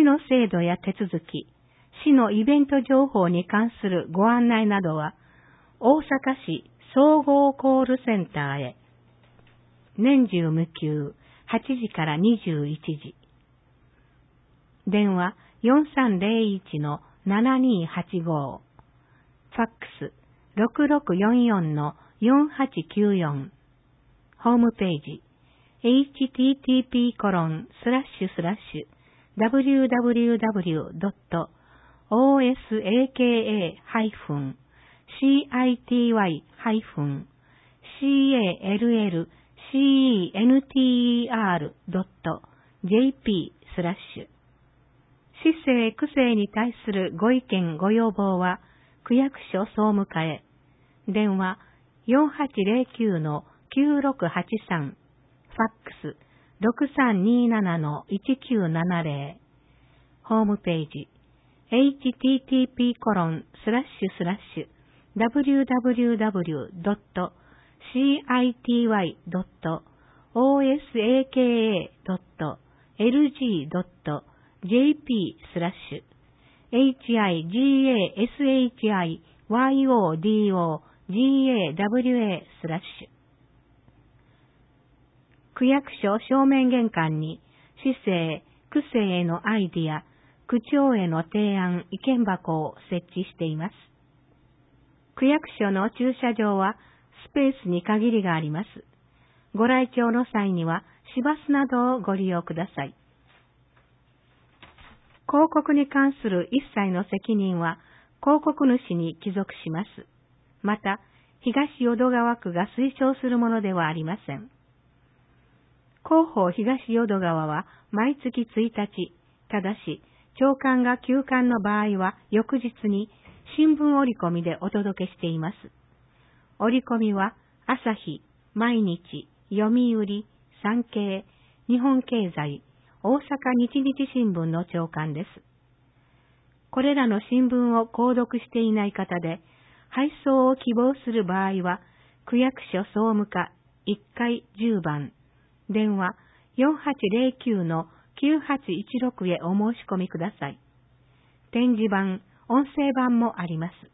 の制度や手続き、市のイベント情報に関するご案内などは、大阪市総合コールセンターへ。年中無休、8時から21時。電話4301-7285。ファックス6644-4894。ホームページ http://www.osakay-city-center.jp/ 市政区政に対するご意見ご要望は区役所総務課へ。電話4809-9683。ファックス6327-1970。ホームページ http://www.city-osaka.org.jp/higawa/. 区役所正面玄関に市政、区政へのアイディア、区長への提案、意見箱を設置しています。区役所の駐車場はスペースに限りがあります。ご来庁の際には市バスなどをご利用ください。広告に関する一切の責任は広告主に帰属します。また、東淀川区が推奨するものではありません。広報東淀川は毎月1日、ただし、朝刊が休刊の場合は翌日に新聞折り込みでお届けしています。折り込みは朝日、毎日、読売、産経、日本経済、大阪日日新聞の朝刊です。これらの新聞を購読していない方で、配送を希望する場合は、区役所総務課1階10番、電話4809-9816へお申し込みください。展示版、音声版もあります。